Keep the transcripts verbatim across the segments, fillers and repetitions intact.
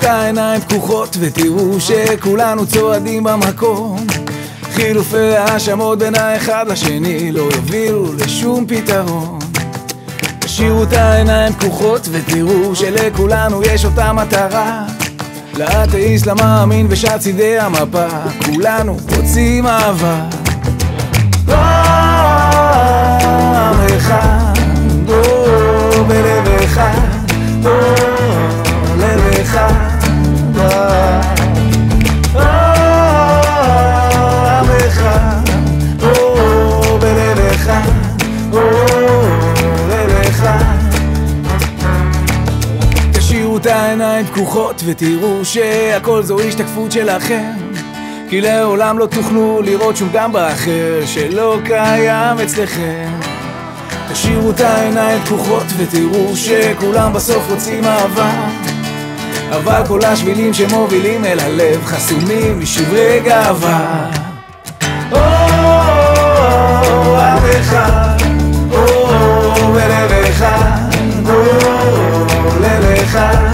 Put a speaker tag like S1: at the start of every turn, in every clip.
S1: את העיניים פקוחות ותראו שכולנו צועדים במקום. חילופי האשמות בין האחד לשני לא יובילו לשום פתרון. תשאירו את העיניים פקוחות ותראו שלכולנו יש אותה מטרה. לאתאיסט, למאמין ושאר צידי המפה, כולנו רוצים אהבה. עם אחד, או בלב אחד, או לב אחד. עם אחד, או בלב אחד, או לב אחד. תשאירו את העיניים פקוחות ותראו שהכל זו השתקפות שלכם, כי לעולם לא תוכלו לראות שום גם באחר שלא קיים אצלכם. תשאירו את העיניים פקוחות ותראו שכולם בסוף רוצים אהבה, אבל כל השבילים שמובילים אל הלב חסומים משברי גאווה. או, עם אחד, או, בלב אחד, או, לב אחד.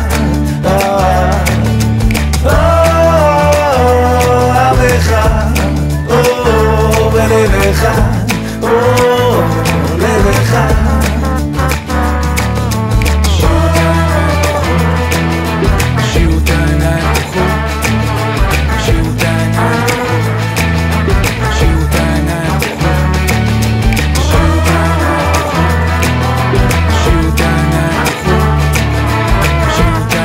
S1: לב אחד, או לב אחד. תשאירו את העיניים פקוחות, תשאירו את העיניים פקוחות, תשאירו את העיניים פקוחות, תשאירו את העיניים פקוחות, תשאירו את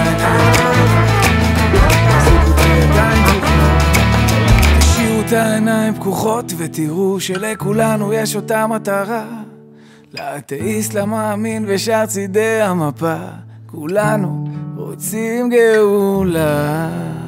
S1: העיניים פקוחות ותראו שלכולנו יש אותה מטרה. לאתאיסט, למאמין ושאר צידי המפה, כולנו רוצים גאולה.